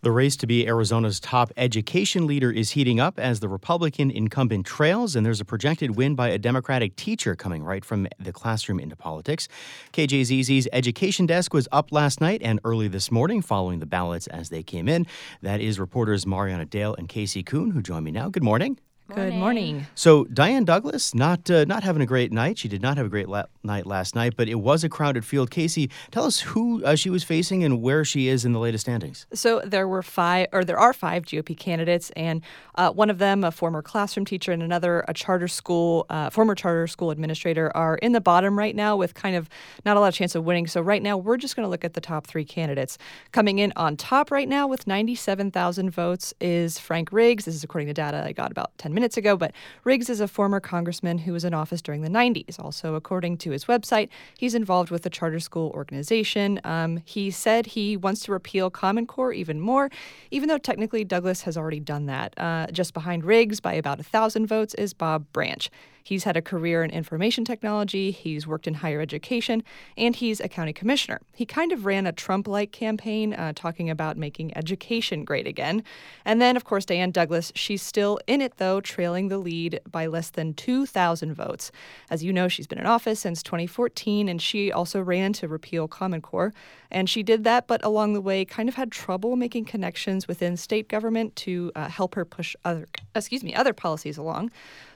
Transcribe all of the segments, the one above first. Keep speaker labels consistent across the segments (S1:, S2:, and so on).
S1: The race to be Arizona's top education leader is heating up as the Republican incumbent trails, and there's a projected win by a Democratic teacher coming right from the classroom into politics. KJZZ's education desk was up last night and early this morning following the ballots as they came in. That is reporters Mariana Dale and Casey Kuhn, who join me now. Good morning.
S2: Good morning.
S1: So Diane Douglas, not having a great night. She did not have a great night last night, but it was a crowded field. Casey, tell us who she was facing and where she is in the latest standings.
S2: So there are five GOP candidates, and one of them, a former classroom teacher, and another, a former charter school administrator, are in the bottom right now with kind of not a lot of chance of winning. So right now, we're just going to look at the top three candidates. Coming in on top right now with 97,000 votes is Frank Riggs. This is according to data I got about 10 minutes ago, but Riggs is a former congressman who was in office during the 90s. Also, according to his website, he's involved with the charter school organization. He said he wants to repeal Common Core even more, even though technically Douglas has already done that. Just behind Riggs by about 1,000 votes is Bob Branch. He's had a career in information technology, he's worked in higher education, and he's a county commissioner. He kind of ran a Trump-like campaign talking about making education great again. And then, of course, Diane Douglas, she's still in it, though, trailing the lead by less than 2,000 votes. As you know, she's been in office since 2014, and she also ran to repeal Common Core. And she did that, but along the way kind of had trouble making connections within state government to help her push other policies along.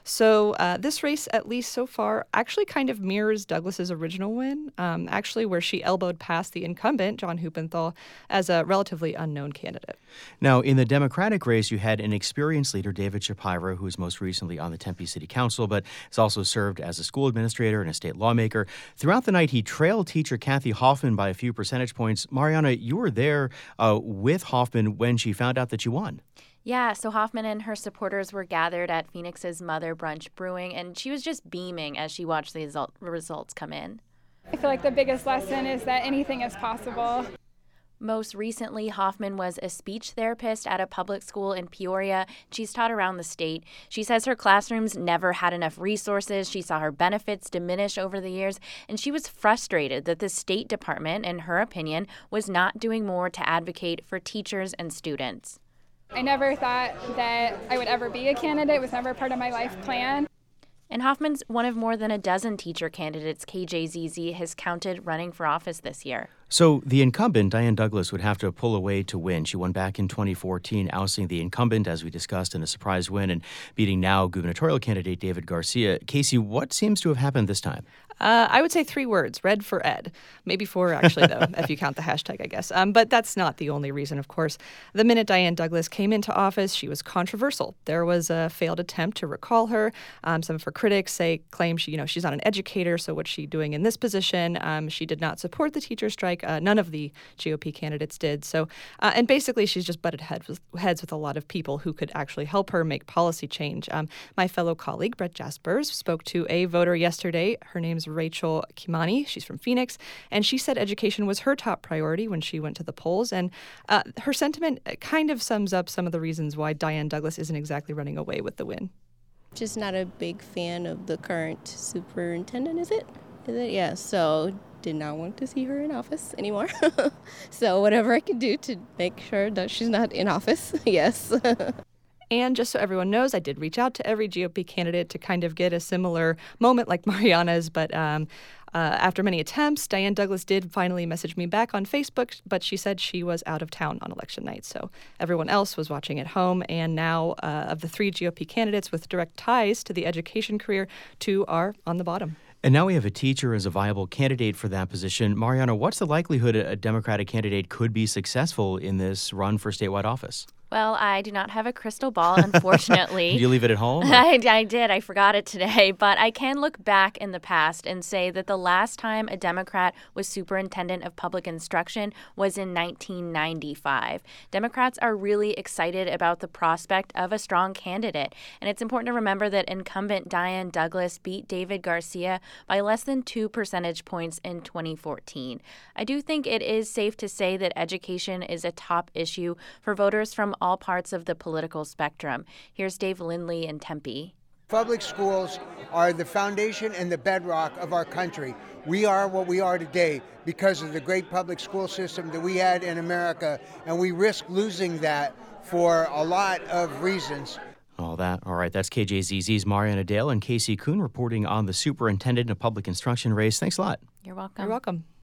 S2: So this race, at least so far, actually kind of mirrors Douglas's original win, where she elbowed past the incumbent, John Huppenthal, as a relatively unknown candidate.
S1: Now, in the Democratic race, you had an experienced leader, David Shapiro, who is most recently on the Tempe City Council, but has also served as a school administrator and a state lawmaker. Throughout the night, he trailed teacher Kathy Hoffman by a few percentage points. Mariana, you were there with Hoffman when she found out that you won.
S3: Yeah, so Hoffman and her supporters were gathered at Phoenix's Mother Brunch Brewing, and she was just beaming as she watched the results come in.
S4: I feel like the biggest lesson is that anything is possible.
S3: Most recently, Hoffman was a speech therapist at a public school in Peoria. She's taught around the state. She says her classrooms never had enough resources. She saw her benefits diminish over the years, and she was frustrated that the State Department, in her opinion, was not doing more to advocate for teachers and students.
S4: I never thought that I would ever be a candidate. It was never part of my life plan.
S3: And Hoffman's one of more than a dozen teacher candidates KJZZ has counted running for office this year.
S1: So the incumbent, Diane Douglas, would have to pull away to win. She won back in 2014, ousting the incumbent, as we discussed, in a surprise win and beating now gubernatorial candidate David Garcia. Casey, what seems to have happened this time?
S2: I would say 3 words, red for Ed. Maybe 4, actually, though, if you count the hashtag, I guess. But that's not the only reason, of course. The minute Diane Douglas came into office, she was controversial. There was a failed attempt to recall her. Some of her critics claim she's not an educator, so what's she doing in this position? She did not support the teacher strike. None of the GOP candidates did. So, and basically, she's just butted heads with a lot of people who could actually help her make policy change. My fellow colleague, Brett Jaspers, spoke to a voter yesterday. Her name's Rachel Kimani. She's from Phoenix, and she said education was her top priority when she went to the polls. And her sentiment kind of sums up some of the reasons why Diane Douglas isn't exactly running away with the win.
S5: Just not a big fan of the current superintendent, is it? Yeah, so did not want to see her in office anymore. So whatever I can do to make sure that she's not in office, yes.
S2: And just so everyone knows, I did reach out to every GOP candidate to kind of get a similar moment like Mariana's, but after many attempts, Diane Douglas did finally message me back on Facebook, but she said she was out of town on election night. So everyone else was watching at home, and now of the 3 GOP candidates with direct ties to the education career, 2 are on the bottom.
S1: And now we have a teacher as a viable candidate for that position. Mariana, what's the likelihood a Democratic candidate could be successful in this run for statewide office?
S3: Well, I do not have a crystal ball, unfortunately.
S1: Did you leave it at home?
S3: I did. I forgot it today. But I can look back in the past and say that the last time a Democrat was superintendent of public instruction was in 1995. Democrats are really excited about the prospect of a strong candidate. And it's important to remember that incumbent Diane Douglas beat David Garcia by less than 2 percentage points in 2014. I do think it is safe to say that education is a top issue for voters from all parts of the political spectrum. Here's Dave Lindley in Tempe.
S6: Public schools are the foundation and the bedrock of our country. We are what we are today because of the great public school system that we had in America, and we risk losing that for a lot of reasons.
S1: All right, that's KJZZ's Mariana Dale and Casey Kuhn reporting on the superintendent of public instruction race. Thanks a lot.
S3: You're welcome.
S2: You're welcome.